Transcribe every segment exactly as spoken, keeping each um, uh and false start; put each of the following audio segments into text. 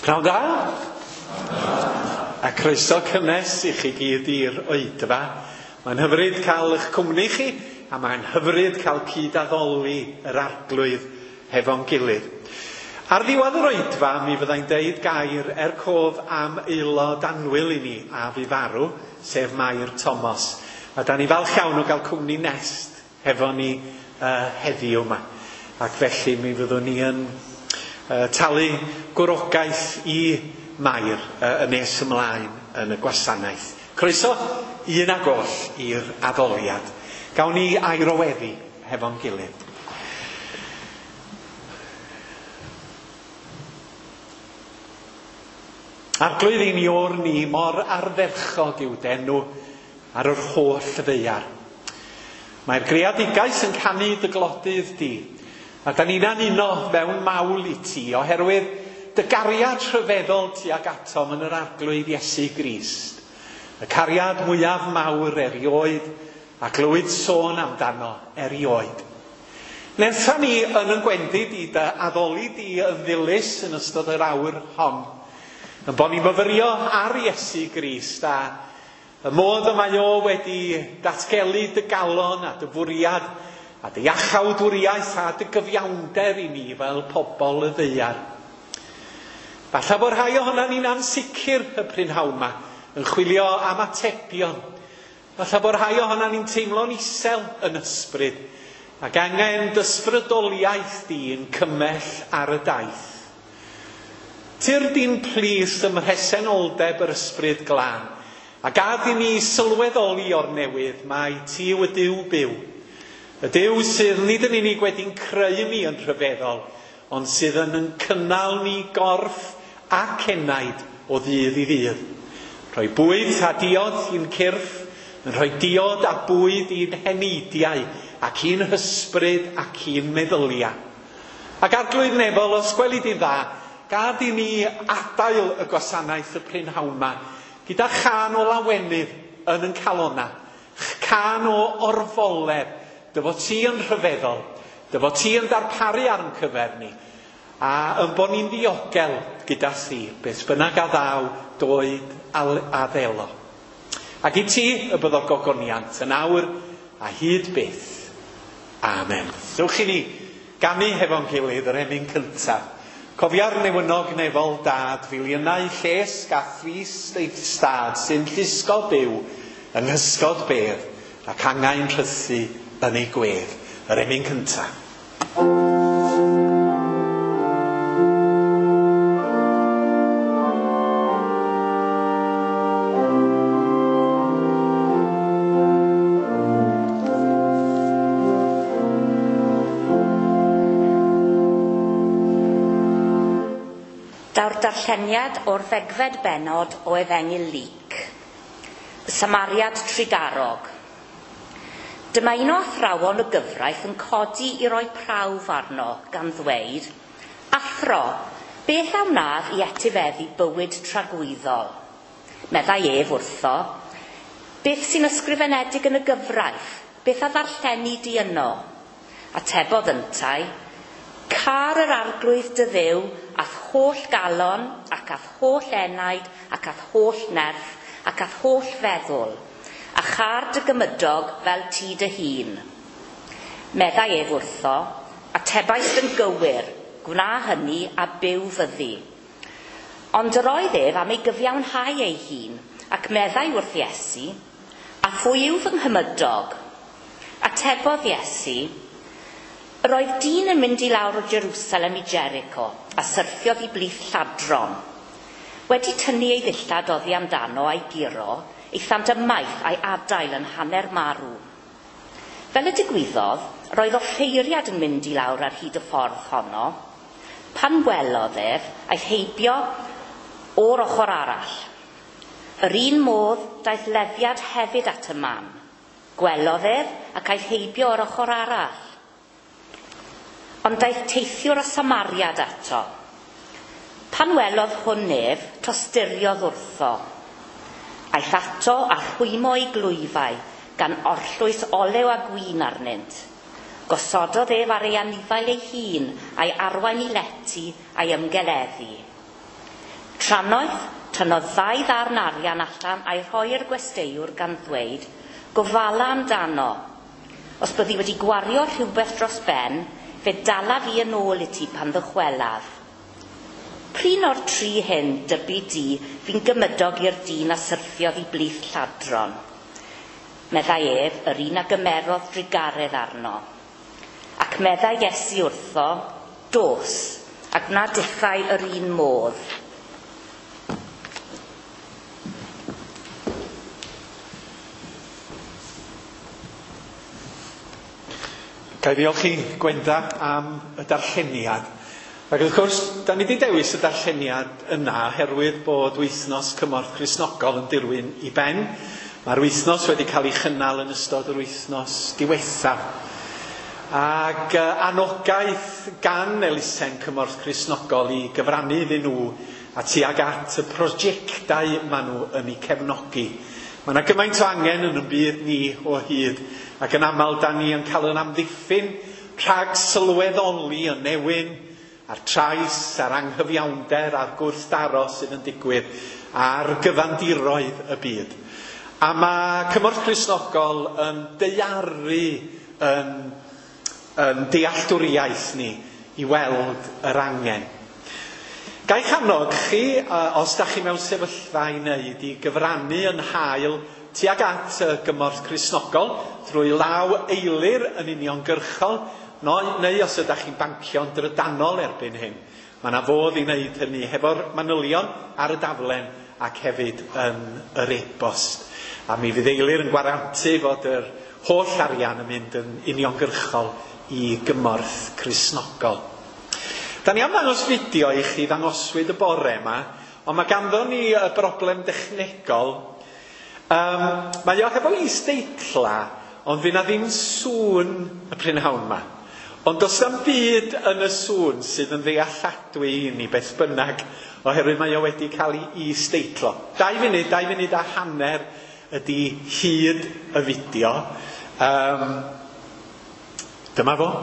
Pnawn da? A croeso cynnes i chi gyd i'r oedfa. Mae'n hyfryd cael eich cwmni chi, a mae'n hyfryd cael cyd-addoli yr arglwydd hefo'n gilydd. Ar ddiwedd yr oedfa, mi fyddai'n deud gair er cof am aelod anwyl i ni a fu farw, sef Mair Thomas. A da ni falch iawn o gael cwmni nest hefo ni uh, heddiw yma. Ac felly mi fyddwn ni yn uh, talu gwrogaeth i Mair uh, yn nes ymlaen yn y gwasanaeth. Croeso un ag oll i'r addoliad. Gawn ni airoweddi hefo'n gilydd. Arglwydd i ni o'r ni mor ardderchog i'w denw ar yr holl ddeiar. Mae'r greadigaeth yn canu dy glodydd di, a da ni'n anuno fewn mawl i ti oherwydd dy gariad rhyfeddol tuag atom yn yr arglwydd Iesu Grist. Y cariad mwyaf mawr erioed a glywyd sôn amdano erioed. Netha ni yn yn gwendid i dy addoli di yn ddilys yn ystod yr awr hon. Yn bod ni'n myfyrio ar Iesu Grist a y modd y mae o wedi datgelu dy galon a dy fwriad a dy iachawdwriaeth a dy gyfiawnder i ni fel pobl y ddeiar. Falla bod rhai ohonan ni'n ansicr y prynhawn yma yn chwilio am atebion. Falla bod rhai ohonan ni'n teimlo'n isel yn ysbryd ac angen dysbrydoliaeth di yn cymell ar y daith. Tyr di'n plis ym mhresenoldeb yr ysbryd glân a gad i ni sylweddoli o'r newydd mae ti yw y Duw byw. Y Duw sydd nid yn unig wedi'n creu ni yn rhyfeddol, ond sydd yn yn cynnal ni gorff ac enaid o ddydd i ddydd. Rhoi bwyd a diod i'n cyrff, yn rhoi diod a bwyd i'n henidiau ac i'n hysbryd ac i'n meddylia. Ac arglwydd nefol, os gweli di dda, gad i ni adael y gwasanaeth y prynhawn yma gyda chan o lawenydd yn yn calona, chan o orfoleb, dyfo ti yn rhyfeddol, dyfo ti yn darparu ar yn cyfer ni, a yn bod ni'n ddiogel gyda thi, beth bynnag a ddaw doed a ddelo. Ac i ti y byddo gogoniant yn awr a hyd byth. Amen. Dewch i ni ganu hefo'n gilydd yr emyn cyntaf. Cofia'r newynog nefol dad, filiynau lles gathris eich stad sy'n llusgo byw yng nghysgod bedd ac angain rhythu yn ei gwedd. Yr emyn cyntaf. Daw'r darlleniad o'r ddegfed bennod o Efengyl Luc. Samariad Trigarog. Dyma un o athrawon y gyfraith yn codi i roi prawf arno gan ddweud, athro, beth a wnadd i etifeddu bywyd tragwyddol? Meddai ef wrtho, beth sy'n ysgrifenedig yn y gyfraith? Beth a ddarlleni di yno? Atebodd yntai, car yr arglwydd dy Dduw ath holl galon ac ath holl enaid ac ath holl nerth ac ath holl feddwl a char dy gymydog fel ti dy hun. Meddai ef wrtho, atebais yn gywir, gwna hynny a byw fyddi. Ond yr oedd ef am ei gyfiawnhau ei hun ac meddai wrth Iesu, a phwy yw fy nghymydog? Atebodd Iesu, roedd dyn yn mynd i lawr o Jerusalem i Jericho a syrthiodd i blith lladron. Wedi tynnu ei ddillad oddi amdano a'i giro, eithant ymaith a'i adael yn hanner marw. Fel y digwyddodd, roedd offeiriad yn mynd i lawr ar hyd y ffordd honno. Pan welodd ef, aeth heibio o'r ochr arall. Yr un modd daeth lefiad hefyd at y man. Gwelodd ef ac aeth heibio o'r ochr arall. Ond daeth teithiwr o Samariad ato. Pan welodd hwn ef, tosturiodd wrtho. Aeth ato a rhwymo ei glwyfau gan orllwys olew a gwin arnynt. Gosododd ef ar ei anifail ei hun a'i arwain i leti a'i ymgeleddi. Tranoedd, tynnodd ddau ddarn arian allan a'i rhoi'r gwesteiwr gan ddweud, gofala amdano. Os byddi wedi gwario rhywbeth dros ben, fe dala fi yn ôl i ti pan ddychwelaf. Prin o'r tri hyn dybu di fi'n gymydog i'r dyn a syrthiodd i blith lladron. Meddai ef, yr un a gymerodd drigaredd arno. Ac meddai Iesu wrtho, dos, ac na diffai yr un modd. Gai ddiolch i Gwenda am y darlleniad. Ac wrth gwrs, da ni wedi dewis y darlleniad yna oherwydd bod wythnos Cymorth Cristnogol yn dirwyn i ben. Mae'r wythnos wedi cael ei chynnal yn ystod yr wythnos diwethaf. Ac uh, anogaeth gan elusen Cymorth Cristnogol i gyfrannu iddyn nhw a tuag at y prosiectau maen nhw yn ei cefnogi. Mae yna gymaint o angen yn y byd ni o hyd, ac yn aml da ni yn cael yn amddiffyn rhag sylweddoli y newyn a'r trais, a'r anghyfiawnder, a'r gwrthdaro sydd yn digwydd a'r gyfandiroedd y byd. A mae Cymorth Cristnogol yn deiaru yn, yn dealltwriaeth ni i weld yr angen. Ga'i channog chi, uh, os da chi mewn sefyllfa i wneud, i gyfrannu yn hael tuag at y Gymorth Cristnogol drwy law eilir yn uniongyrchol, no, neu os ydych chi'n bancio'n drydanol erbyn hyn. Mae yna fodd i wneud hynny hefo'r manylion ar y daflen ac hefyd yn yr e-bost. A mi fydd eilir yn gwarantu fod yr holl arian yn mynd yn uniongyrchol i Gymorth Cristnogol. Da ni am ddangos fideo i chi ddangoswyd y bore yma, ond mae ganddo ni y broblem dechnegol. Um, mae o hefo is-deitla, ond fydd na ddim sŵn y prynhawn yma. Ond does na'm byd yn y sŵn sydd yn ddealladwy i ni beth bynnag, oherwydd mae o wedi cael ei is-deitlo. Dau funud, dau funud a hanner ydy hyd y fideo. Um, dyma fo.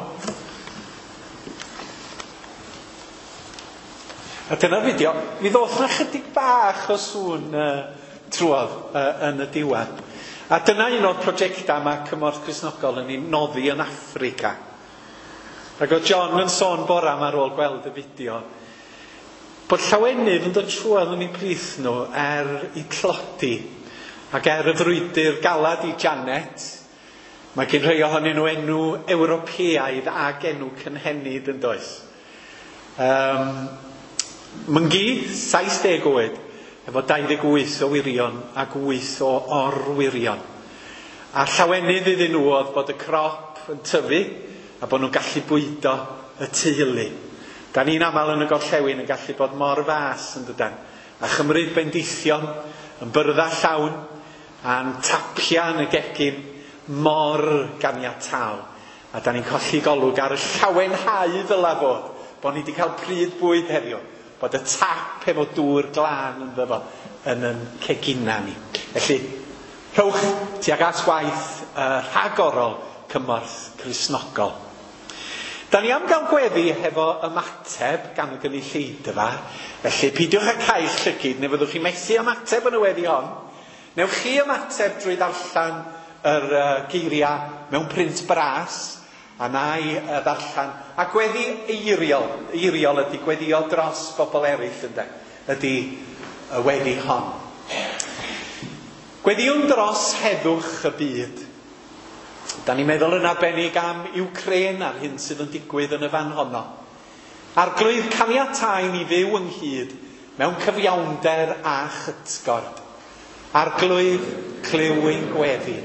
A dyna'r fideo. Mi ddoth na chydig bach o sŵn uh, trwodd uh, yn y diwedd. A dyna un o'r prosiectau mae Cymorth Cristnogol yn ei noddi yn Affrica. Ac o John yn sôn bora yma ar ôl gweld y fideo, bod llawenydd yn dod trwodd yn ei plith nhw er i tlodi, ac er y frwydr galad i Janet. Mae gen rhai ohonyn nhw enw Ewropeaidd ag enw cynhenid yn does. Um, Myngi, saith deg oed, efo dau ddeg wyth o wirion ac wyth o orwirion. A llawenydd iddyn nhw oedd bod y crop yn tyfu a bod nhw'n gallu bwydo y teulu. Da ni'n aml yn y gorllewin yn gallu bod mor fas yn dydan. A chymryd bendithion yn byrddau llawn a'n tapia yn y gegin mor ganiataol. A da ni'n colli golwg ar y llawenhau ddylai fod, bod ni wedi cael pryd bwyd heddiw. Bod y tap efo dŵr glân yn ddyfo yn yn cegina ni. Felly, rhowch tuag at waith uh, rhagorol Cymorth Cristnogol. Da ni am gael gweddi hefo ymateb gan y gynulleidfa, felly peidiwch â cael llygyd, neu fyddwch chi methu ymateb yn y weddi hon. Newch chi ymateb drwy ddarllen yr uh, geiriau mewn print bras, a na i uh, ddarllen. A gweddi eiriol, eiriol ydy gweddio dros bobl eraill ynde, ydy y weddi hon. Gweddiwn dros heddwch y byd. Da ni'n meddwl yn arbennig am Ukraine a'r hyn sydd yn digwydd yn y fan honno. Arglwydd caniatáu ni fyw ynghyd mewn cyfiawnder a chytgord. Arglwydd clyw ein gweddi.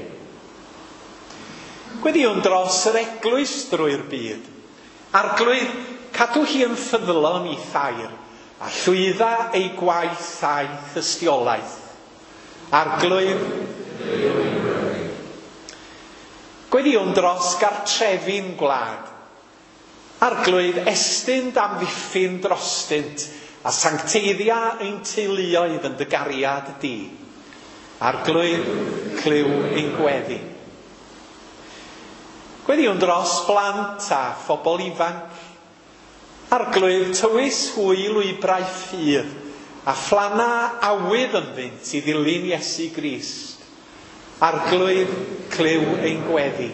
Gweddiwn dros yr eglwys drwy'r byd. Arglwydd cadw hi yn ffyddlon i thair a llwydda ei gwaith a'i thystiolaeth. Arglwydd Gweddiwn dros gartrefi'n gwlad. Arglwydd estyn damddiffyn drostynt a sancteiddia ein teuluoedd yn dy gariad di. Arglwydd clyw ein gweddi. Gweddiwn dros blant a phobl ifanc. Arglwydd tywys hwyl wybrau ffydd a phlanna awydd ynddynt i ddilyn Iesu Grist, arglwydd cliw ein gweddi.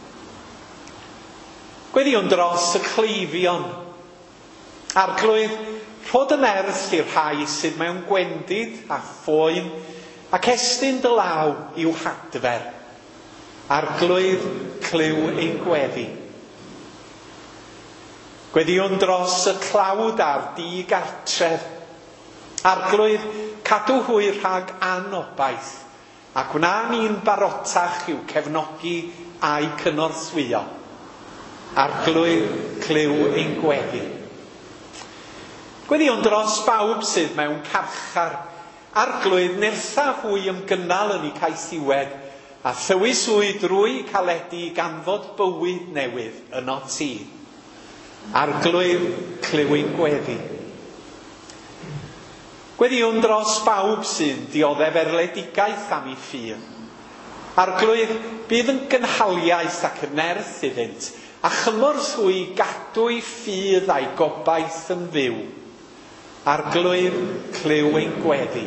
Gweddiwn dros y cleifion, arglwydd rhod yn erth i'r rhai sydd mewn gwendid a phoen ac estyn dy law i'w hadfer, arglwydd cliw ein gweddi. Gweddiwn dros y clawd a'r di-gartref, arglwydd cadw hwyr rhag anobaith, ac wna ni'n barotach i'w cefnogi a'i cynorthwyo, arglwydd cliw ein gweddi. Gweddiwn dros bawb sydd mewn carchar, arglwydd nertha hwy ymgynnal yn eu caethiwed, a thywyswy drwy caledu ganfod bywyd newydd yn o ti. Arglwydd cliw ein gweddi. Gweddiwn dros bawb sy'n dioddef erledigaeth am ei ffyr. Arglwydd bydd yn gynhaliaeth ac yn nerth iddynt, a chymorth hwy gadw ei ffydd a'i gobaith yn fyw. Arglwydd cliw ein gweddi.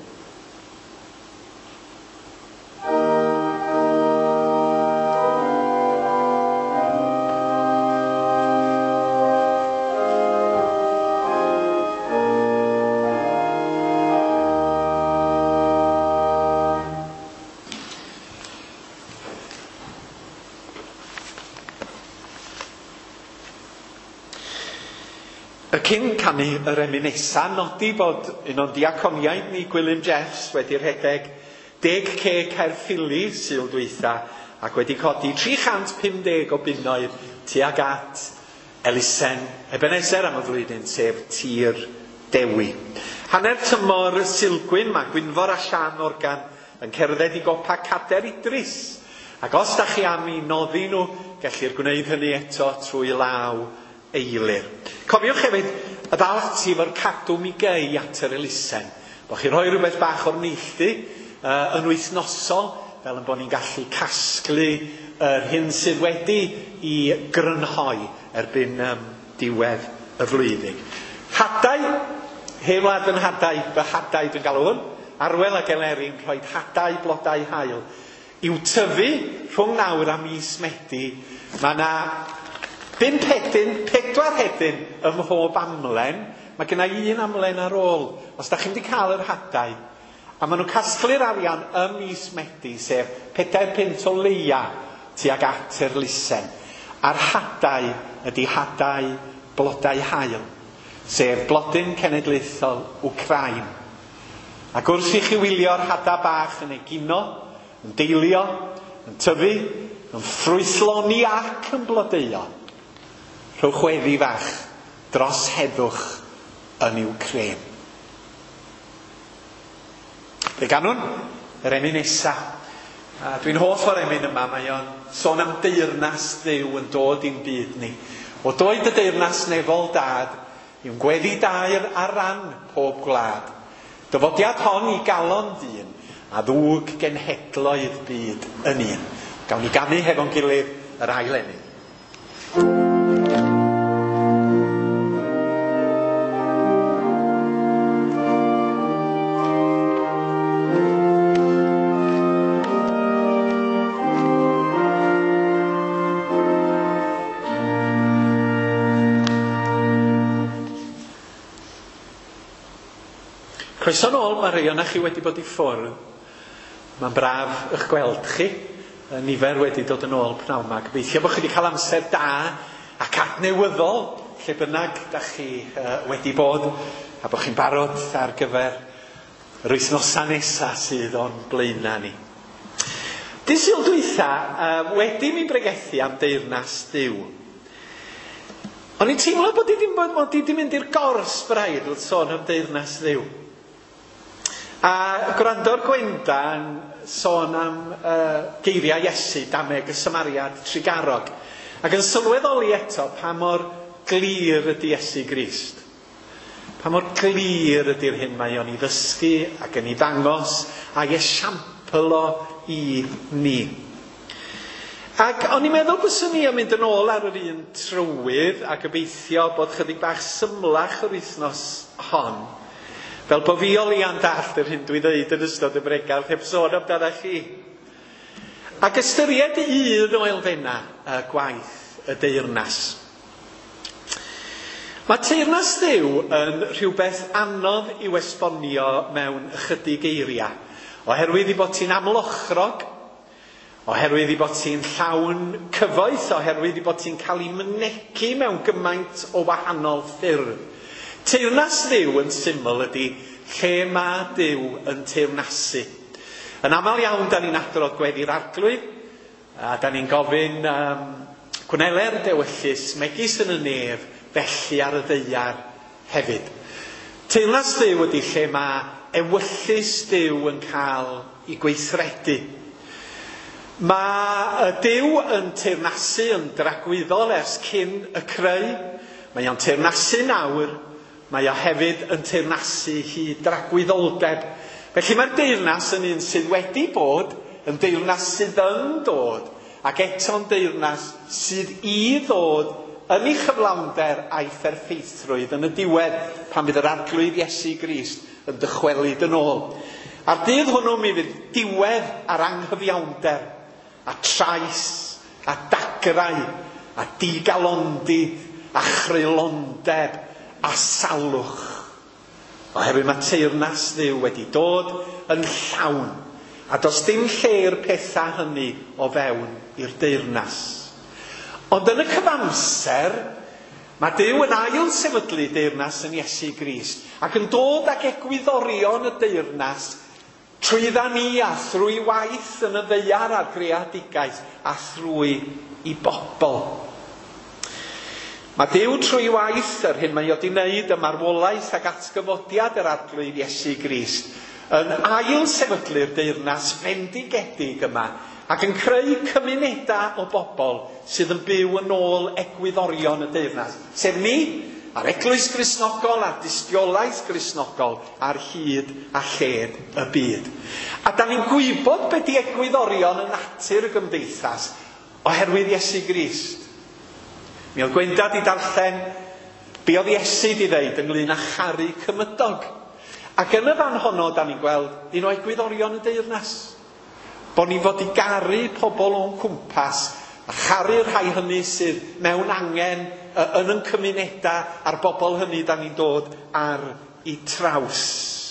Cyn canu yr emunesa, nodi bod un o'n diaconiaid ni Gwilym Jeffs wedi rhedeg deg ceg Caerffili Sul dwytha ac wedi codi tri chant pum deg o bunnoedd tuag at elusen Ebenezer am y flwyddyn, sef Tir Dewi. Hanner tymor Silgwyn, mae Gwynfor a Sian Morgan yn cerdded i gopa Cader Idris, ac os da chi am i noddi nhw, gellir gwneud hynny eto trwy law eilir. Cofiwch hefyd y ddal atif o'r cadw mi gei at yr elusen. Bo chi'n rhoi rhywbeth bach o'r neilltu uh, yn wythnosol, fel yn bod ni'n gallu casglu yr hyn sydd wedi i grynhoi erbyn um, diwedd y flwyddyn. Hadau, Heilwad yn hadau, fy hadau dwi'n galw hwn, Arwel ac Eleri'n rhoi hadau blodau hael. I'w tyfu rhwng nawr a mis Medi, mae yna bum hedyn, pedwar hedyn ym mhob amlen. Mae genna i un amlen ar ôl. Os da chi'n di cael yr hadau, a maen nhw'n casglu'r arian ym mis Medi, sef pedair punt o leia tuag at yr elusen. A'r hadau ydy hadau blodau hael, sef Blodyn Cenedlaethol Wcrain. Ac wrth i chi wylio'r hadau bach yn egino, yn deilio, yn tyfu, yn ffrwythloni ac yn blodeuo, rhowch weddi fach dros heddwch yn Wcrain. Fe ganwn yr emyn nesa. Dwi'n hoff o'r emyn yma, mae o'n sôn am deyrnas Dduw yn dod i'n byd ni. O doed y deyrnas nefol dad, yw'n gweddi dair ar ran pob gwlad. Dyfodiad hon i galon dyn, a ddwg genhedloedd byd yn un. Gawn ni ganu hefo'n gilydd yr ail emyn. Croeso nôl, mae rhai o'na chi wedi bod i ffwrdd. Mae'n braf eich gweld chi. Nifer wedi dod yn ôl pnawn yma. Gobeithio bod chi wedi cael amser da ac adnewyddol lle bynnag da chi uh, wedi bod, a bod chi'n barod ar gyfer yr wythnosa nesa sydd o'n blaena ni. Dydd Sul dwytha, uh, wedi mi'n bregethu am deyrnas Dduw. O'n i'n teimlo bod i wedi mynd i'r gors braidd wrth sôn am deyrnas Dduw. A gwrando'r Gwenda yn sôn am uh, geiriau Iesu, dameg y Samariad Trigarog, ac yn sylweddoli eto pa mor glir ydy Iesu Grist. Pa mor glir ydy'r hyn mae o'n i ddysgu ac yn ei ddangos a'i esiampl o i ni. Ac o'n i'n meddwl byswn ni yn mynd yn ôl ar yr un trywydd a gobeithio bod chydig bach symlach yr wythnos hon. Fel bo fi o lian dallt yr hyn dwi'n dweud yn ystod y bregardd heb sôn amdana chi. Ac ystyried un o elfennau y gwaith y deyrnas. Mae teyrnas Dduw yn rhywbeth anodd i'w esbonio mewn ychydig eiriau, oherwydd ei bod ti'n amlochrog, oherwydd ei bod ti'n llawn cyfoeth, oherwydd ei bod ti'n cael ei mynegu mewn gymaint o wahanol ffyrdd. Teyrnas Dduw yn syml ydy lle mae Dduw yn teyrnasu. Yn aml iawn, da ni'n adrodd gweddi'r arglwydd, a da ni'n gofyn um, gwneler dewyllus, megis yn y nef, felly ar y ddeiar hefyd. Teyrnas Dduw ydy lle mae ewyllus Dduw yn cael ei gweithredu. Mae Dduw yn teyrnasu yn dragwyddol ers cyn y creu. Mae o'n teyrnasu nawr, mae o hefyd yn teyrnasu hyd dragwyddoldeb. Felly mae'r deyrnas yn un sydd wedi bod yn deyrnas sydd yn dod, ac eto'n deyrnas sydd i ddod yn ei chyflawnder a'i pherffeithrwydd yn y diwedd pan fydd yr arglwydd Iesu Grist yn dychwelyd yn ôl. A'r dydd hwnnw mi fydd diwedd ar anghyfiawnder, a trais, a dagrau, a digalondid, a chrylondeb, a salwch. Oherwydd mae teyrnas Dduw wedi dod yn llawn, a does dim lle'r pethau hynny o fewn i'r deyrnas. Ond yn y cyfamser, mae Dduw yn ail sefydlu deyrnas yn Iesu Grist, ac yn dod ag egwyddorion y deyrnas trwyddan ni a thrwy waith yn y ddeiar a'r greadigaeth a thrwy i bobl. Mae Dduw trwy waith yr hyn mae wedi wneud y marwolaeth ag atgyfodiad yr arglwydd Iesu Grist yn ail sefydlu'r deyrnas fendigedig yma ac yn creu cymunedau o bobl sydd yn byw yn ôl egwyddorion y deyrnas. Sef ni, a'r eglwys Gristnogol, a'r dystiolaeth Gristnogol, ar hyd a lled y byd. A da ni'n gwybod beth i egwyddorion y natur y gymdeithas oherwydd Iesu Grist. Mi oedd Gwendad i darllen be oedd Iesu di ddeud ynglŷn â charu cymydog. Ac yn y fan honno, da ni'n gweld un o egwyddorion y deyrnas. Bo ni fod i garu pobl o'n cwmpas, a charu rhai hynny sydd mewn angen yn yn cymunedau a'r bobl hynny da ni'n dod ar ei traws.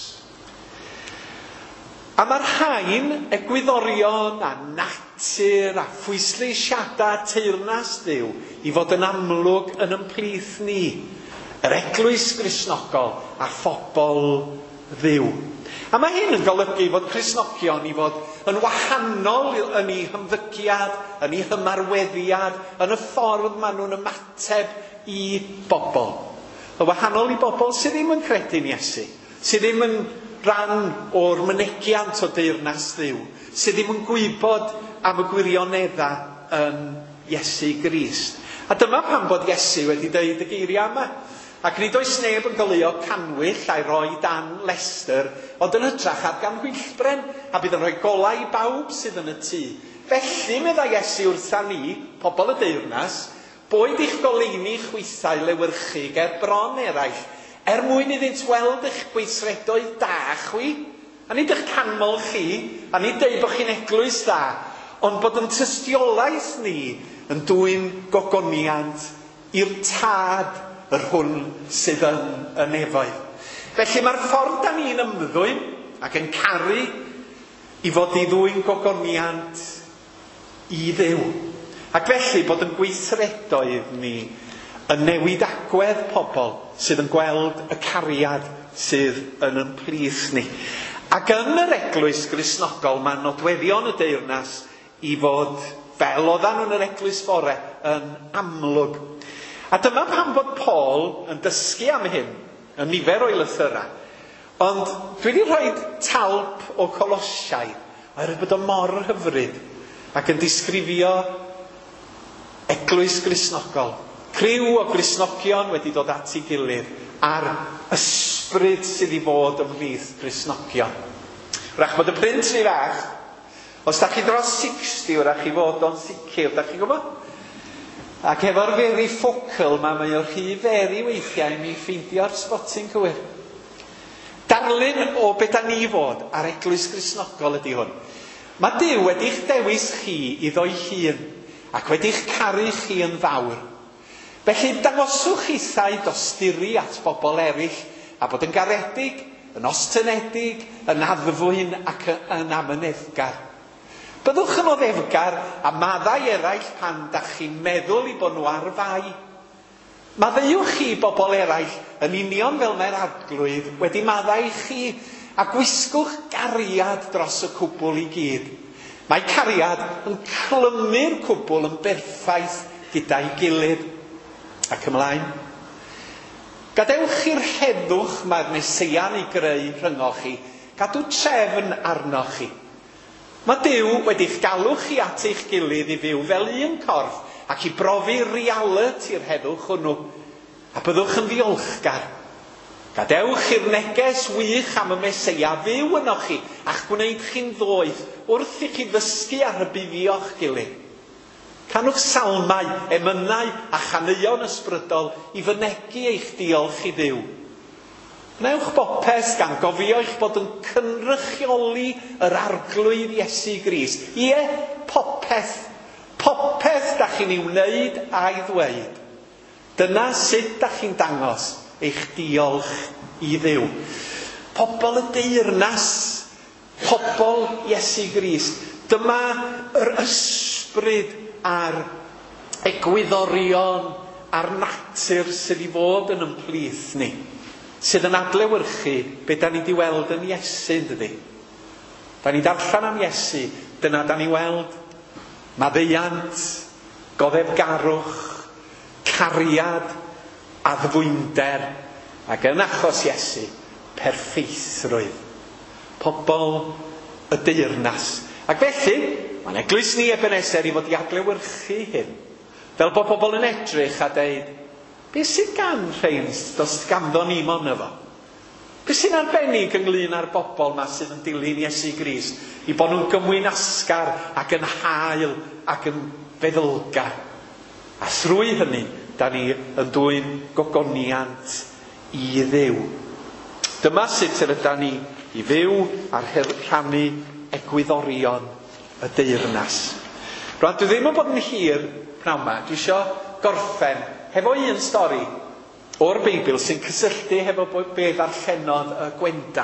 A mae'r rhain egwyddorion a natur a phwysleisiadau teyrnas Dduw i fod yn amlwg yn ymplith ni, yr eglwys Gristnogol a phobl Dduw. A mae hyn yn golygu fod Cristnogion i fod yn wahanol yn ei hymddygiad, yn ei hymarweddiad, yn y ffordd maen nhw'n ymateb i bobl. Y wahanol i bobl sydd ddim yn credu'n Iesu, sydd ddim yn rhan o'r mynegiant o deyrnas Dduw, sydd ddim yn gwybod am y gwirioneddau yn Iesu Grist. A dyma pan bod Iesu wedi deud y geiriau yma. Ac nid oes neb yn goleuo canwyll a'i roi dan lester, ond yn hytrach ar gan gwyllbren, a bydd yn rhoi golau i bawb sydd yn y tŷ. Felly, medda Iesu wrtha ni, pobl y deyrnas, boed i'ch goleuni chwythau lewyrchu ger bron eraill, er mwyn iddynt weld eich gweithredoedd da chwi, a nid eich canmol chi, a nid deud bod chi'n eglwys da, ond bod yn tystiolaeth ni yn dwyn gogoniant i'r tad yr hwn sydd yn y nefoedd. Felly mae'r ffordd da ni'n ymddwyn ac yn caru i fod i ddwyn gogoniant i Dduw. Ac felly bod yn gweithredoedd ni yn newid agwedd pobl sydd yn gweld y cariad sydd yn ymplith ni. Ac yn yr eglwys Gristnogol mae nodweddion y deyrnas i fod fel oeddan nhw'n yr eglwys fore yn amlwg. A dyma pam bod Paul yn dysgu am hyn yn nifer o'i lythyrau. Ond dwi wedi rhoi talp o Colosiau oherwydd bod o mor hyfryd ac yn disgrifio eglwys Gristnogol. Criw o Gristnogion wedi dod at ei gilydd ar ysbryd sydd i fod ymhlith Gristnogion. Wrach bod y print rhy fach. Os da chi dros sixty, wrach chi fod o'n sicr, da chi'n gwybod? Ac efo'r feri ffocl, mae mae o rhy feri weithiau i mi ffeindio'r sbotyn cywir. Dar darlun o be da ni fod ar Eglwys Gristnogol ydy hwn. Mae Duw wedi'ch dewis chi iddo'i hun, ac wedi'ch caru chi yn fawr. Felly dangoswch hithau dosturi at bobl eraill, a bod yn garedig, yn ostenedig, yn addfwyn ac yn amyneddgar. Byddwch yn oddefgar a maddau eraill pan da chi'n meddwl i bod nhw ar fai. Maddeuwch chi bobl eraill yn union fel mae'r arglwydd wedi maddau chi, a gwisgwch gariad dros y cwbl i gyd. Mae cariad yn clymu'r cwbl yn berffaith gyda'i gilydd. Ac ymlaen. Gadewch i'r heddwch mae'r Meseia'n ei greu rhyngoch chi, gadw trefn arnoch chi. Mae Duw wedi'ch galw chi at eich gilydd i fyw fel un corff ac i brofi reality'r heddwch hwnnw, a byddwch yn ddiolchgar. Gadewch i'r neges wych am y Meseia fyw ynoch chi a'ch gwneud chi'n ddoeth wrth i chi ddysgu ar y buddio'ch gilydd. Canwch salmau, emynau a chaneuon ysbrydol i fynegu eich diolch i Dduw. Wnewch bopeth gan gofio eich bod yn cynrychioli yr arglwydd Iesu Grist. Ie, popeth. Popeth da chi'n ei wneud a'i ddweud. Dyna sut da chi'n dangos eich diolch i Dduw. Pobl y deyrnas, pobl Iesu Grist. Dyma yr ysbryd a'r egwyddorion a'r natur sydd i fod yn ymplith ni, sydd yn adlewyrchu be da ni di weld yn Iesu, dydy. Da ni darllen am Iesu, dyna da ni weld maddeuant, goddefgarwch, cariad, addfwynder, ac yn achos Iesu, perffeithrwydd. Pobl y deyrnas. Ac felly, mae'n eglwys ni Ebenezer i fod i adlewyrchu hyn. Fel bod pobl yn edrych a deud, beth sydd gan rheins dos ganddo ni mon efo? Beth sy'n arbennig ynglyn â'r bobl yma sydd yn dilyn Iesu Grist, i bod nhw'n gymwyn asgar ac yn hael ac yn feddylgar. A thrwy hynny, da ni yn dwy'n gogoniant i Dduw. Dyma sut yr ydyn ni i fyw ar rhannu egwyddorion y deyrnas. Rwan, dwi ddim yn bod yn hir pnawn yma. Dwi eisiau gorffen hefo un stori o'r Beibl sy'n cysylltu hefo be ddarllenodd y Gwenda.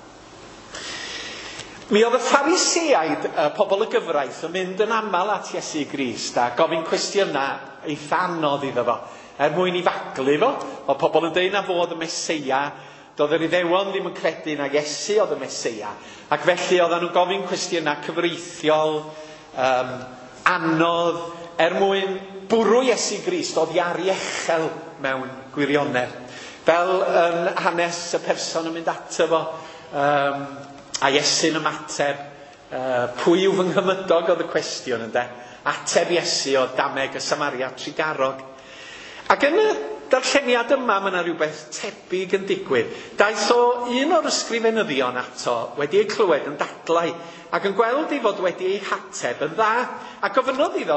Mi oedd y Pharisiaid, y pobl y gyfraith, yn mynd yn aml at Iesu Grist a gofyn cwestiynau eitha anodd iddo fo, er mwyn i faglu fo. Oedd pobl yn deud na fod y Meseia, doedd yr Iddewon ddim yn credu na Iesu oedd y Meseia, ac felly oedden nhw'n gofyn cwestiynau cyfreithiol, um, anodd, er mwyn bwrw Iesu Grist oedd i ariechel mewn gwirionedd. Fel yn hanes y person yn mynd ato fo, um, a Iesu'n ymateb, uh, pwy yw fy nghymydog oedd y cwestiwn ynddo? Ateb Iesu o dameg y Samaria trigarog. Ac yn y darlleniad yma, mae yna rhywbeth tebyg yn digwydd. Daeth o un o'r ysgrifenyddion ato wedi ei clywed yn dadlau ac yn gweld ei fod wedi ei hateb yn dda, a gofynodd iddo,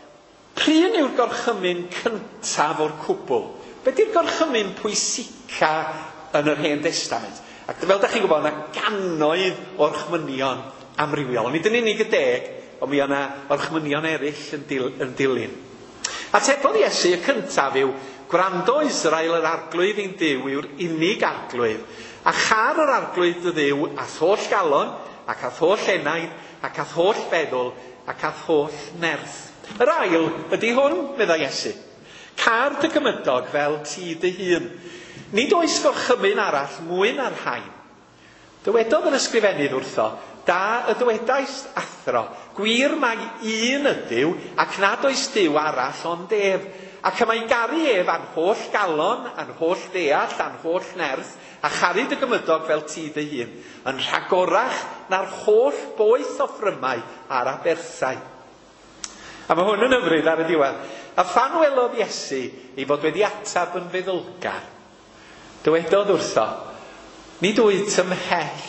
pryn yw'r gorchymyn cyntaf o'r cwbl? Be di'r gorchymyn pwysica yn yr Hen Testament? Ac fel da chi'n gwybod, yna gannoedd o'r chmynion amrywiol. Nid yn unig y deg, ond mi yna o'r chmynion eraill yn, dil, yn dilyn. A tebodd Iesu y cyntaf yw, gwrando Israel yr arglwydd i'n Duw yw'r unig arglwydd, a char yr arglwydd y Dduw ath holl galon, ac ath holl enaid, ac ath holl feddwl, ac ath holl nerth. Yr ail ydy hwn, medda Iesu. Car dy gymydog fel ti dy hun. Nid oes gorchymyn arall mwy na'r hain. Dywedodd yr ysgrifennydd wrtho, da y dywedais athro, gwir mai un ydyw, ac nad oes Duw arall ond ef, ac y mae garu ef a'n holl galon, a'n holl deall, a'n holl nerth, a charu dy gymydog fel ti dy hun, yn rhagorach na'r holl boeth o ffrymau a'r aberthau. A mae hwn yn hyfryd ar y diwedd. A phan welodd Iesu ei fod wedi atab yn feddylgar, dywedodd wrtho, nid wyt ymhell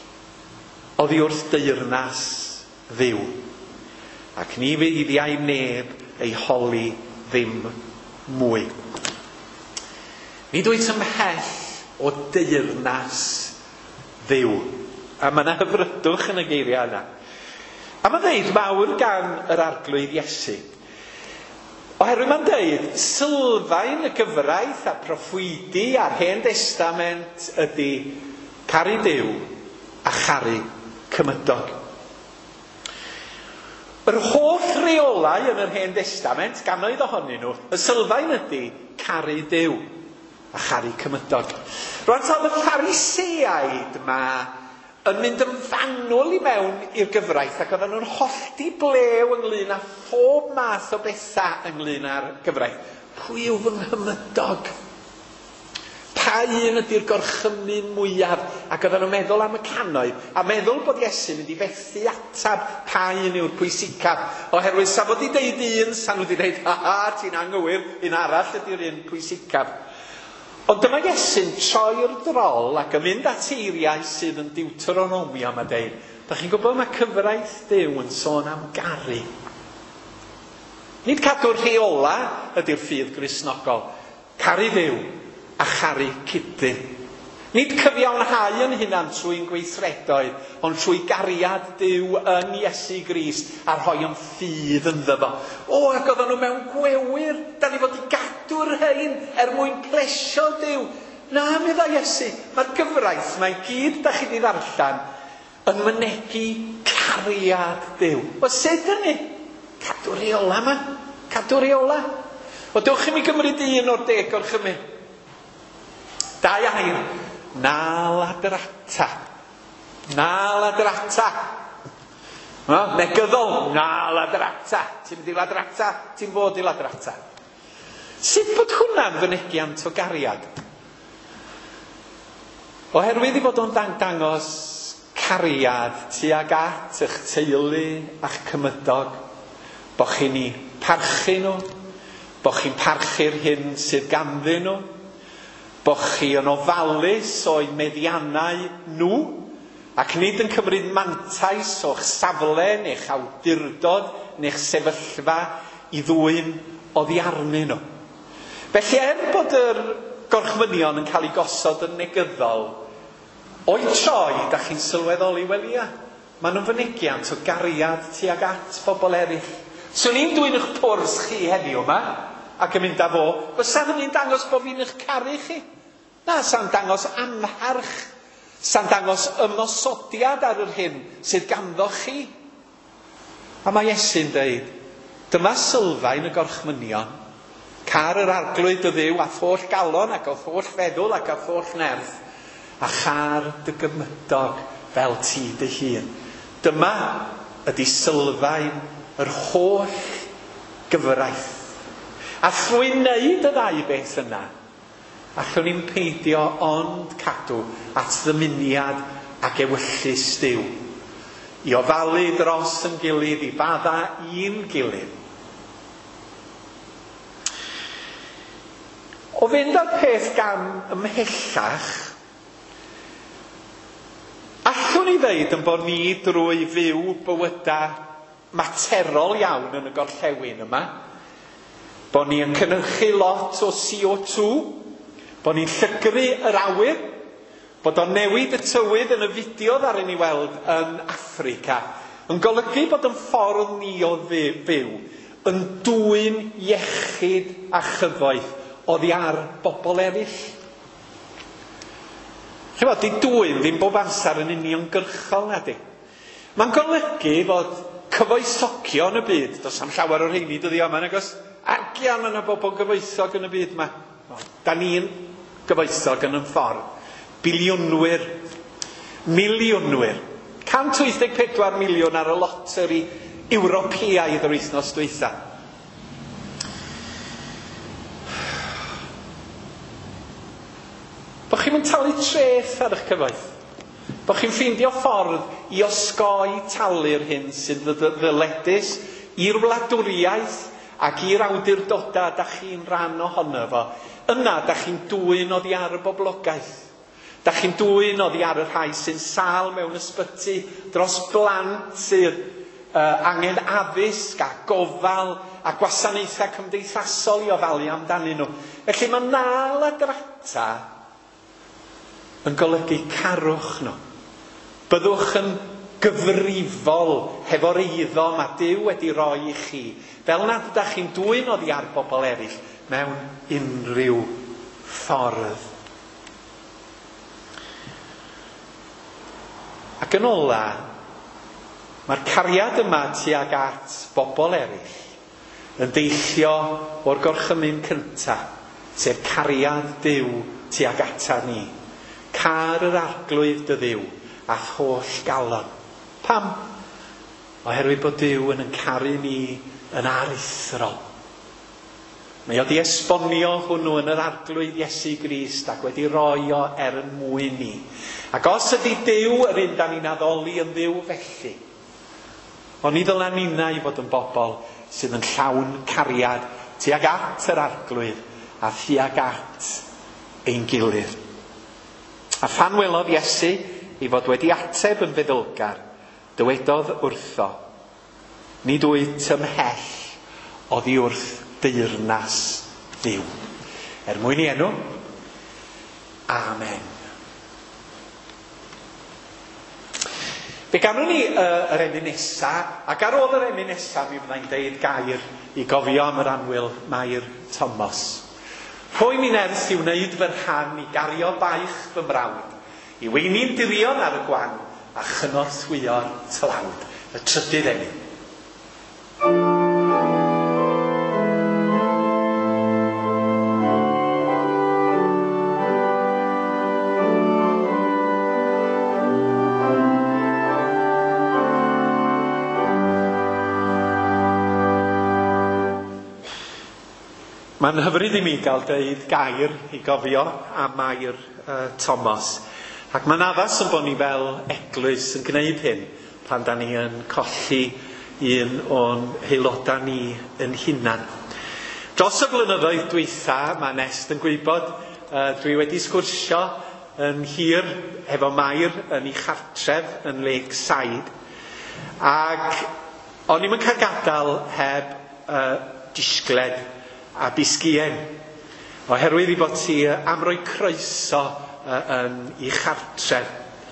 oddi wrth deyrnas ddiw, ac ni fyddiau neb ei holi ddim mwy. Nid wyt ymhell o deyrnas Dduw. A mae yna hyfrydwch yn y geiriau yna. A mae'n dweud mawr gan yr arglwydd Iesu. Oherwydd mae'n dweud, sylfaen y gyfraith a proffwydi a'r Hen Testament ydy caru Duw a charu cymydog. Yr holl reolau yn yr Hen Testament, gannoedd ohonyn nhw, y sylfaen ydy caru Duw a charu cymydog. Rwan tal y Phariseaid yma yn mynd yn fanwl i mewn i'r gyfraith ac oedden nhw'n hollti blew ynglyn â phob math o bethau ynglyn â'r gyfraith. Pwy yw fy nghymydog? Pa un ydy'r gorchymyn mwyaf? Ac oedden nhw'n meddwl am y cannoedd a meddwl bod Iesu'n mynd i fethu atab pa un yw'r pwysicaf. Oherwydd sa fod i deud un, sa nhw wedi deud, ha ha, ti'n anghywir, un arall ydy'r un pwysicaf. Ond dyma Iesu'n troi'r drol ac yn mynd at eiriau sydd yn Deuteronomia yma deud. Da chi'n gwybod mae cyfraith Duw yn sôn am garu. Nid cadw'r rheola ydy'r ffydd Gristnogol. Caru Duw a charu cydyn. Nid cyfiawnhau yn hunan trwy'n gweithredoedd, ond trwy gariad Duw yn Iesu Grist a rhoi yn ffydd ynddo fo. O, ac oedden nhw mewn gwewyr, da ni fod i gadw'r rhain er mwyn plesio Duw. Na, medda Iesu, mae'r gyfraith mae'n gyd da chi wedi ddarllen yn mynegu cariad Duw. O, sut hynny? Cadw'r reola yma. Cadw'r reola. O, dewch i mi gymryd un o'r deg o'r chymyn. Dau air. Na ladrata. Na ladrata. No, negyddol. Na ladrata. Ti'n mynd i ladrata? Ti'n fod i ladrata? Sut bod hwnna'n fynegiant o gariad? Oherwydd i fod o'n dangos cariad tuag at eich teulu a'ch cymydog, bo chi'n ei parchu nhw, bo chi'n parchu'r hyn sydd ganddyn nhw, bo chi yn ofalus o'i meddiannau nhw, ac nid yn cymryd mantais o'ch safle neu'ch awdurdod neu'ch sefyllfa i ddwyn oddi arnyn nhw. Felly er bod yr gorchmynion yn cael ei gosod yn negyddol, o'i troi, da chi'n sylweddoli, wel ia, maen nhw'n fynegiant o gariad tuag at bobl eraill. Swn i'n dwy'n eich pwrs chi heddiw yma, ac yn mynd â fo, fysa hynny'n dangos bod fi'n eich caru chi. Na, sa'n dangos amharch, sa'n dangos ymosodiad ar yr hyn sydd ganddo chi. A mae Iesu'n dweud, dyma sylfaen y gorchmynion, car yr arglwydd dy Dduw a tholl galon ac o tholl feddwl ac o tholl nerth, a char dy gymydog fel ti dy hun. Dyma ydy sylfaen yr holl gyfraith. A thrwy wneud y ddau beth yna, allwn ni'n peidio ond cadw at ddymuniad ac ewyllus Duw, i ofalu dros yn gilydd, i fadda un gilydd. O fynd â'r peth gan ymhellach, allwn ni ddeud yn bod ni drwy fyw bywydau materol iawn yn y gorllewin yma, bod ni yn cynhyrchu lot o C O two, bod ni'n llygru yr awyr, bod o'n newid y tywydd yn y fideo ddari ni weld yn Affrica, yn golygu bod yn ffordd ni o fyw, yn dwyn iechyd a chyfoeth oddi ar bobl eraill. Lle bod, di dwyn ddim bob amser yn uniongyrchol na di. Mae'n golygu fod cyfoesocio yn y byd, does am llawer o'r rheini dyddi yma, agos agian yna bobl gyfoesog yn y byd yma. Da ni'n gyfoesog yn y ffordd. Biliwnwyr, miliwnwyr, cant wyth deg pedwar miliwn ar y loteri Ewropeaidd yr wythnos dwytha. Bo chi'n mynd talu treth ar eich cyfoeth. Bo chi'n ffeindio ffordd i osgoi talu'r hyn sydd ddyledus i'r wladwriaeth ac i'r awdurdodau da chi'n rhan ohono fo. Yna da chi'n dwyn oddi ar y boblogaeth. Da chi'n dwyn oddi ar y rhai sy'n sal mewn ysbyty, dros blant sydd uh, angen addysg a gofal a gwasanaethau cymdeithasol i ofalu amdanyn nhw. Felly mae nal a drata yn golygu carwch nhw. Byddwch yn gyfrifol hefo'r eiddo mae Duw wedi roi i chi, fel nad ydych chi'n dwyn oddi ar bobl eraill mewn unrhyw ffordd. Ac yn ola, mae'r cariad yma tuag at bobl eraill yn deillio o'r gorchymyn cyntaf, sef cariad Duw tuag ata ni. Car yr arglwydd dy Dduw ath holl galon. Pam? Oherwydd bod Duw yn yn caru ni yn aruthrol. Mae o di esbonio hwnnw yn yr arglwydd Iesu Grist ac wedi roi o er yn mwyn ni. Ac os ydy Duw yr un da ni'n addoli yn Dduw felly, ond ni ddyla ninna i fod yn bobl sydd yn llawn cariad tuag at yr arglwydd a tuag at ein gilydd. A phan welodd Iesu i fod wedi ateb yn feddylgar, dywedodd wrtho, nid wyt ymhell oddi wrth deyrnas Dduw. Er mwyn i enw, Amen. Fe ganwn ni uh, yr emyn nesa, ac ar ôl yr emyn nesa mi fyddai'n deud gair i gofio am yr anwyl Mair Thomas. Pwy mi'n ers i wneud fy rhan i gario baich fy mrawd, i weini'n dirion ar y gwan a chynorthwyo'r tlawd. Y trydydd emyn. Mae'n hyfryd i mi gael deud gair i gofio am Mair uh, Thomas. Ac mae'n addas yn bod ni fel eglwys yn gwneud hyn pan da ni yn colli un o'n haelodau ni yn hunan. Dros y blynyddoedd dwytha, mae Nest yn gwybod, uh, dwi wedi sgwrsio yn hir efo Mair yn ei chartref yn Lakeside. Ac o'n i'm yn cael gadael heb uh, disgled a bisgien, oherwydd i bod ti am roi croeso uh, yn ei chartref.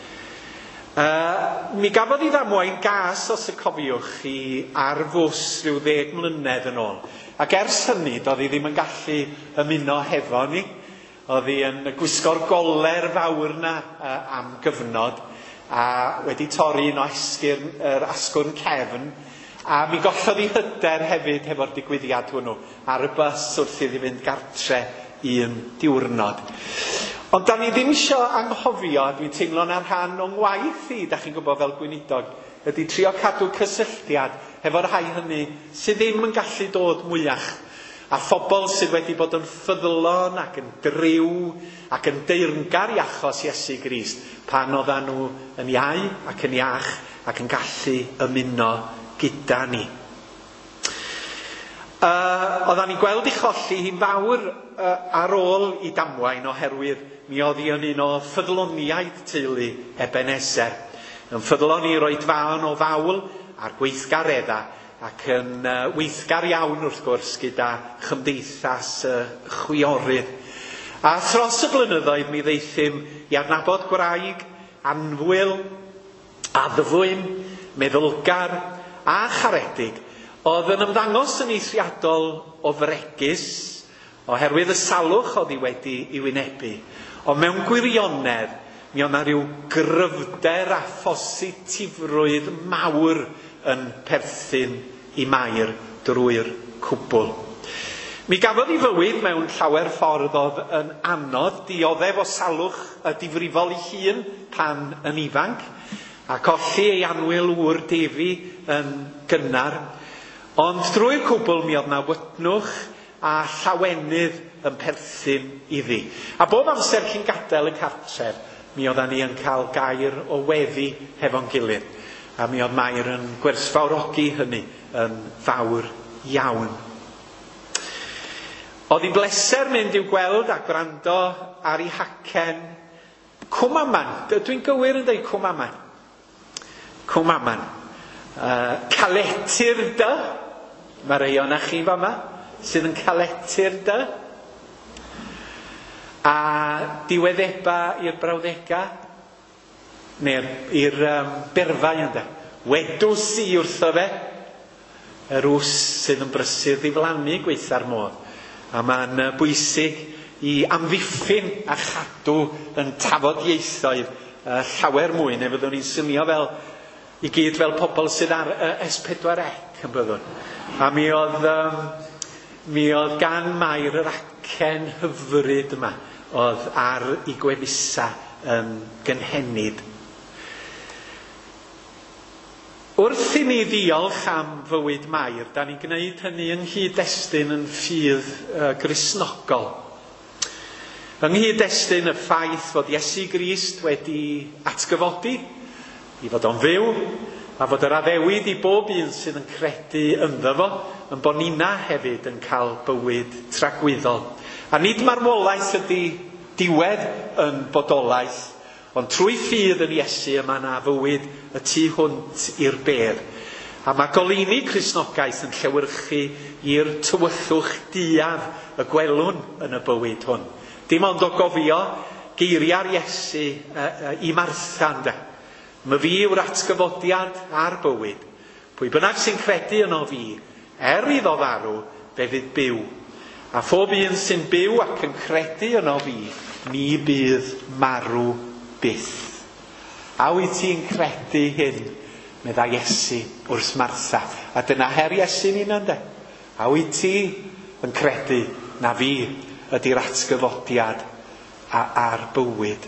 Uh, mi gafodd i ddamwain gas, os y cofiwch chi, ar fws rhyw ddeg mlynedd yn ôl. Ac ers hynny, doedd hi ddim yn gallu ymuno hefo ni. Oedd hi yn gwisgo'r goler fawr na uh, am gyfnod, a wedi torri un o esgyrn, yr asgwrn cefn, a mi gollodd hi hyder hefyd hefo'r digwyddiad hwnnw ar y bus wrth iddi fynd gartre un diwrnod. Ond da ni ddim isio anghofio, dwi'n teimlo'n ar rhan o'n ngwaith i, da chi'n gwybod fel gweinidog, ydy trio cadw cysylltiad hefo'r rhai hynny sydd ddim yn gallu dod mwyach. A phobl sydd wedi bod yn ffyddlon ac yn driw ac yn deyrngar i achos Iesu Grist pan oedden nhw yn iau ac yn iach ac yn gallu ymuno gyda ni. Uh, Oedden ni'n gweld i cholli hi'n fawr uh, ar ôl i damwain oherwydd mi oedd hi yn un o ffyddloniaid teulu Ebenezer. Yn ffyddlon i roed fawn o fawl ar gweithgaredda ac yn uh, weithgar iawn wrth gwrs gyda chymdeithas uh, chwiorydd. A thros y blynyddoedd mi ddeithim i adnabod gwraig, anwyl, addfwyn, meddylgar a charedig oedd yn ymddangos yn eithriadol o fregus oherwydd y salwch oedd hi wedi ei wynebu. Ond mewn gwirionedd mi oedd na ryw gryfder a phositifrwydd mawr yn perthyn i Mair drwy'r cwbl. Mi gafodd ei fywyd mewn llawer ffordd oedd yn anodd, dioddef o salwch y difrifol ei hun pan yn ifanc, a colli ei anwyl wr defi yn gynnar. Ond drwy'r cwbl mi oedd na wytnwch a llawenydd yn perthyn iddi. A bob amser cyn gadael y cartref, mi oeddan ni yn cael gair o weddi hefo'n gilydd. A mi oedd Mair yn gwersfawrogi hynny yn fawr iawn. Oedd hi'n bleser mynd i'w gweld a gwrando ar ei hacen Cwmaman. Dwi'n gywir yn dweud Cwmaman. Cwmaman. Uh, caletur dy. Mae rei o'na chi fama sydd yn caletur dy. A diweddeba i'r brawddega. neu'r um, berfau ynddo. Wedws i wrtho fe, yr ws sydd yn brysur ddiflannu gweitha'r modd. A mae'n uh, bwysig i amddiffyn a chadw yn tafodieithoedd uh, llawer mwy, neu fyddwn ni'n swnio fel i gyd fel pobl sydd ar uh, S pedwar C yn byddwn. A mi oedd, um, mi oedd gan Mair yr acen hyfryd yma oedd ar ei gwefusa yn gynhenid. Wrth i ni ddiolch am fywyd Mair, da ni'n gwneud hynny yng nghyd-destun yn ffydd uh, Gristnogol. Yng nghyd-destun y ffaith fod Iesu Grist wedi atgyfodi, i fod o'n fyw, a fod yr addewid i bob un sydd yn credu ynddo fo, yn bod nina hefyd yn cael bywyd tragwyddol. A nid marwolaeth ydy diwedd yn bodolaeth, ond trwy ffydd yn Iesu yma na fywyd y tu hwnt i'r bedd. A mae goleuni Cristnogaeth yn llewyrchu i'r tywyllwch diaf y gwelwn yn y bywyd hwn. Dim ond o gofio geiriau'r Iesu uh, uh, i Martha ynde. My fi yw'r atgyfodiad a'r bywyd. Pwy bynnag sy'n credu yno fi, er iddo farw, fe fydd byw. A phob un sy'n byw ac yn credu yno fi, ni bydd marw byth. A wyt ti'n credu hyn, medda Iesu wrth Martha. A dyna her Iesu ni'n ynde. A wyt ti yn credu na fi ydy'r atgyfodiad a'r bywyd.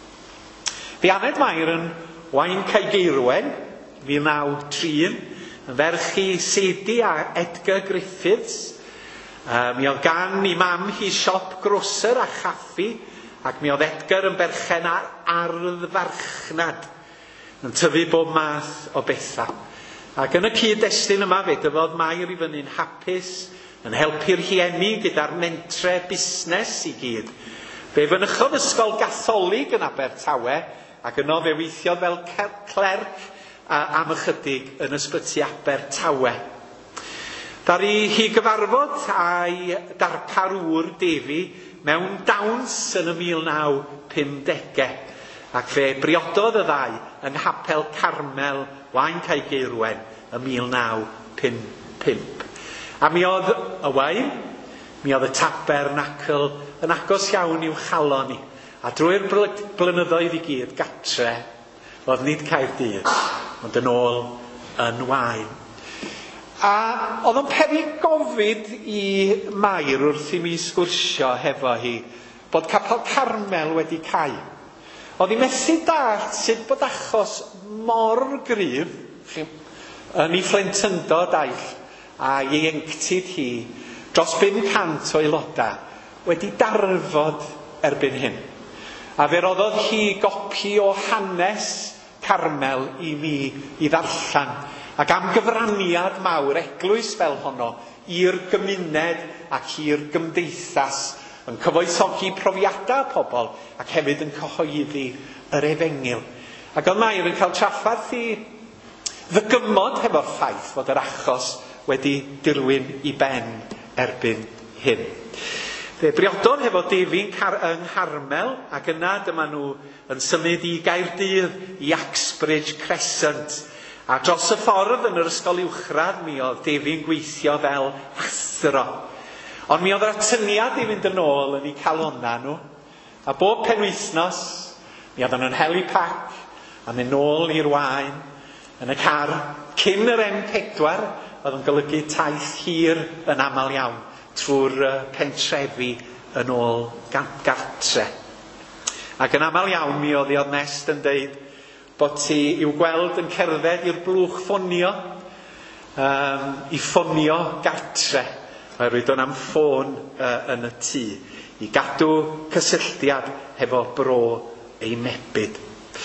Fi Aned Mair yn Wain Caigeirwen, mil naw tri, yn ferch i Sadie a Edgar Griffiths. Uh, mi oedd gan i mam hi siop groser a chaffi, ac mi oedd Edgar yn berchen ar ardd farchnad, yn tyfu bob math o bethau. Ac yn y cyd-destun yma fe, dyfodd Mair i fyny'n hapus, yn helpu'r rhieni gyda'r mentre busnes i gyd. Fe fynychodd ysgol Gatholig yn Abertawe, ac yno fe weithiodd fel clerc am ychydig yn ysbyty Abertawe. Ddaru hi gyfarfod a'i darparwr Defi mewn dawns yn y mil naw pumdegau, ac fe briododd y ddau yng Nghapel Carmel, Waun Caigeirwen, y mil naw pumdeg pump. A mi oedd y wain, mi oedd y tabernacl yn agos iawn i'w chalon ni. A drwy'r blynyddoedd i gyd gatre, oedd nid Caerdydd, ond yn ôl yn Waun. A oedd yn peryg gofid i Mair wrth i mi sgwrsio hefo hi, bod Capel Carmel wedi cau. Oedd hi methu dalt sut bod achos mor gryf, yn ei phlentyndod aill, a ei enctid hi, dros bum cant o aelodau, wedi darfod erbyn hyn. A fe roddodd hi gopi o hanes Carmel i mi i ddarllen, ac am gyfraniad mawr eglwys fel honno i'r gymuned ac i'r gymdeithas, yn cyfoethogi profiadau pobl ac hefyd yn cyhoeddi yr efengil. Ac oedd Mair yn cael trafferth i ddygymod hefo'r ffaith fod yr achos wedi dirwyn i ben erbyn hyn. Fe briododd hefo Defi yng Ngharmel, ac yna dyma nhw yn symud i Gaerdydd, i Axbridge Crescent. A dros y ffordd yn yr ysgol uwchradd, mi oedd Defi'n gweithio fel athro. Ond mi oedd yr atyniad i fynd yn ôl yn eu calonna nhw. A bob penwythnos, mi oedd yn helipac, a mynd nôl i'r Waun, yn y car, cyn yr em pedwar, oedd yn golygu taith hir yn aml iawn, trwy'r uh, pentrefi yn ôl gartre. Ac yn aml iawn mi oedd i Nest yn deud bod ti i'w gweld yn cerdded i'r blwch ffonio, um, i ffonio gartre, oherwydd o'n am ffôn uh, yn y tŷ, i gadw cysylltiad hefo bro ei mebyd.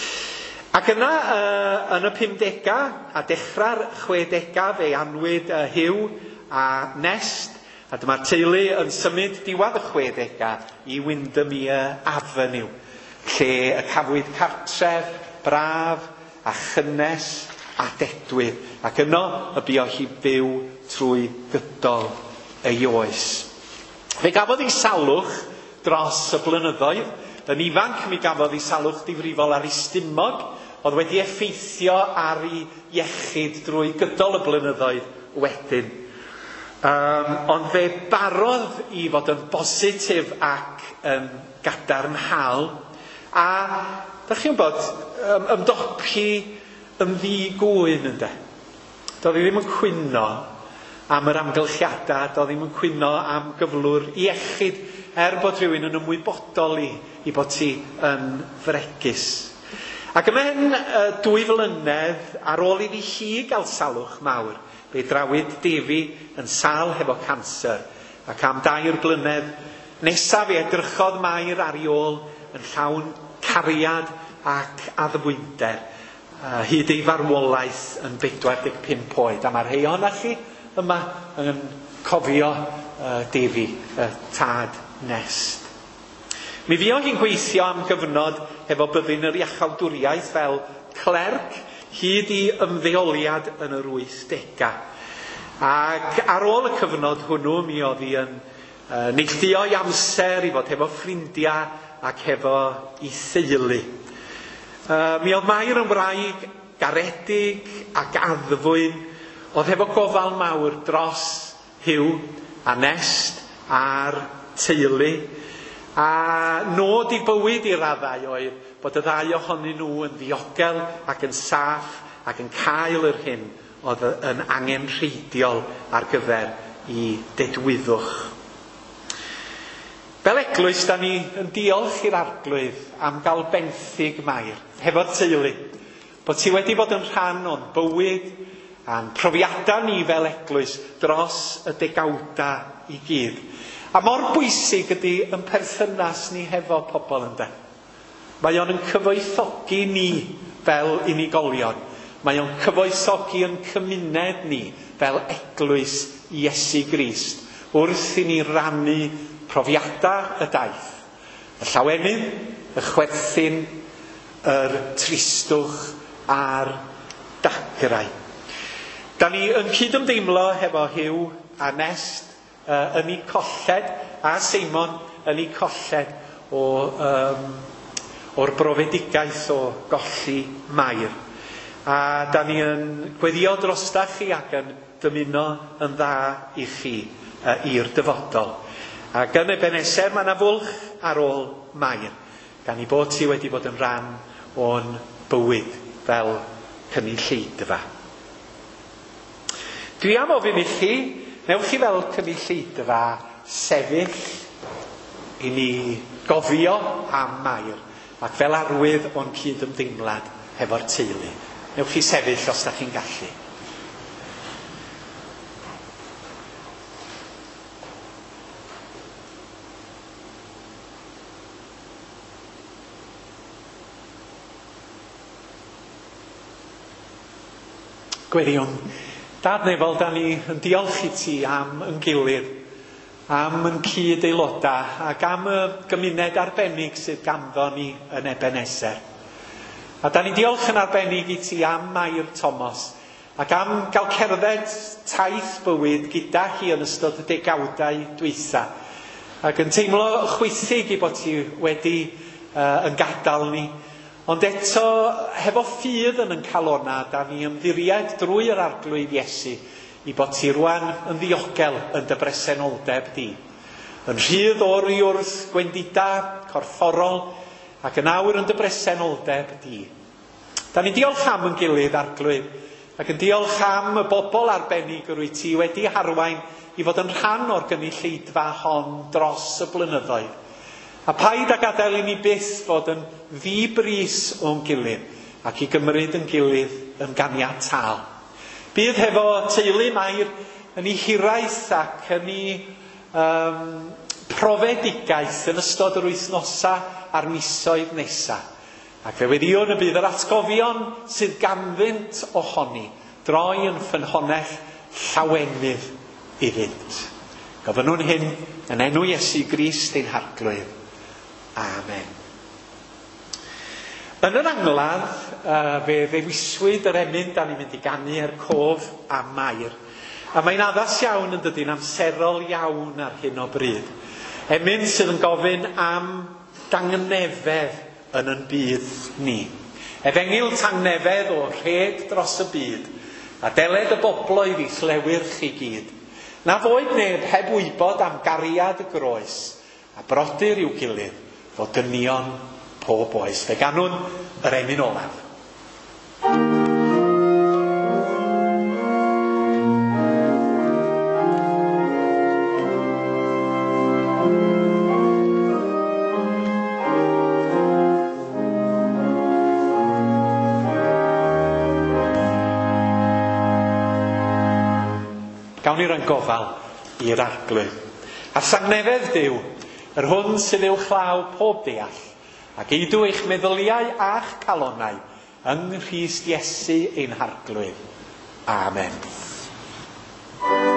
Ac yna uh, yn y pumdegau a dechrau'r chwedegau fe anwyd uh, Hyw a Nest, a dyma'r teulu yn symud diwadd y chwedegau i Windermere Avenue, lle y cafwyd cartref braf a chynnes a dedwyr, ac yno y buo hi byw trwy gydol ei oes. Fe gafodd ei salwch dros y blynyddoedd. Yn ifanc mi gafodd ei salwch difrifol ar ei stumog, oedd wedi effeithio ar ei iechyd drwy gydol y blynyddoedd wedyn. Um, ond fe barodd i fod yn bositif ac yn gadarnhaol, a da chi'n bod, um, ymdopi yn ddi-gwyn ynde. Doedd hi ddim yn cwyno am yr amgylchiadau, doedd ddim yn cwyno am gyflwr iechyd, er bod rhywun yn ymwybodol i, i bod ti yn fregus. Ac ymhen uh, dwy flynedd ar ôl iddi hi gael salwch mawr, fe drawyd Defi yn sâl hefo canser, ac am dair blynedd nesaf fe edrychodd Mair ar ei ôl yn llawn cariad ac addfwynder, uh, hyd ei farwolaeth yn bedwar deg pump oed. A mae'r rhai o'na chi yma yn cofio uh, Defi, y uh, tad Nest. Mi fuo hi'n gweithio am gyfnod hefo byddin yr iachawdwriaeth fel clerc hyd i ymddeoliad yn yr wythdegau. Ac ar ôl y cyfnod hwnnw, mi oedd hi yn uh, neilltuo i amser i fod hefo ffrindiau ac hefo ei theulu. Uh, mi oedd Mair yn wraig garedig ac addfwyn, oedd hefo gofal mawr dros Huw a Nest a'r teulu, a nod i bywyd i raddau oedd bod y ddau ohonyn nhw yn ddiogel ac yn saff ac yn cael yr hyn oedd yn angenrheidiol ar gyfer i dedwyddwch. Fel eglwys, da ni yn diolch i'r arglwydd am gael benthyg Mair hefo'r teulu, bod ti wedi bod yn rhan o'n bywyd a'n profiadau ni fel eglwys dros y degawda i gyd. A mor bwysig ydy yn perthynas ni hefo pobl ynde. Mae o'n yn cyfoethogi ni fel unigolion. Mae o'n cyfoethogi yn cymuned ni fel eglwys Iesu Grist, wrth i ni rannu profiadau y daith, y llawenydd, y chwerthin, yr tristwch a'r dagrau. Da ni yn cydymdeimlo hefo Huw a Nest uh, yn ei colled, a Seimon yn ei colled o, um, o'r brofedigaeth o golli Mair. A da ni yn gweddio drostach chi ac yn dymuno yn dda i chi uh, i'r dyfodol. Ac yn y beneser mae yna fwlch ar ôl Mair, gan i bod ti wedi bod yn rhan o'n bywyd fel cynulleidfa. Dwi am ofyn i chi, newch chi fel cynulleidfa sefyll i ni gofio am Mair, ac fel arwydd o'n cydymdeimlad hefo'r teulu. Newch chi sefyll os da chi'n gallu. Gwiriwn, Dad Nefol, da ni yn diolch i ti am yn gilydd, am yn cyd aelodau, ac am y gymuned arbennig sydd ganddo ni yn Ebeneser. A da ni'n diolch yn arbennig i ti am Mair Thomas, ac am gael cerdded taith bywyd gyda hi yn ystod y degawdau dwytha. Ac yn teimlo chwythig i bod ti wedi uh, yn gadael ni. Ond eto, hefo ffydd yn yn calona, da ni ymddiried drwy yr arglwydd Iesu i bod ti rwan yn ddiogel yn dy bresenoldeb di. Yn rhydd o'r i wrth gwendida, corfforol, ac yn awr yn dy bresenoldeb di. Da ni diolch am yn gilydd arglwydd, ac yn diolch am y bobl arbennig yr wyt ti wedi harwain i fod yn rhan o'r gynulleidfa hon dros y blynyddoedd. A paid a gadael i ni byth fod yn ddibris o'n gilydd ac i gymryd yn gilydd yn ganiataol. Bydd hefo teulu Mair yn ei hiraeth ac yn ei um, profedigaeth yn ystod yr wythnosa a'r misoedd nesaf. Ac fe weddiwn y bydd yr atgofion sydd ganddynt ohoni droi yn ffynhonnell llawenydd iddynt. Gofynnwn hyn yn enw Iesu Grist ein harglwydd. Amen. Yn yr angladd, uh, fe ddewiswyd yr emyn da ni'n mynd i ganu er cof am Mair. A mae'n addas iawn yn dydy'n amserol iawn ar hyn o bryd. Emyn sydd yn gofyn am dangnefedd yn yn bydd ni. Efengil tangnefedd o rheg dros y byd, a deled y bobloedd i chlewyrch i gyd. Na foed neb heb wybod am gariad y groes, a brodyr i'w gilydd, fod dynion pob oes. Fe ganwn yr emyn olaf. Gawn ni'r yn gofal i'r arglwydd. A'r sangnefedd Duw, yr hwn sydd i'w chlaw pob deall, ac eidw eich meddyliau a'ch calonau yng Nghrist Iesu ein harglwydd. Amen.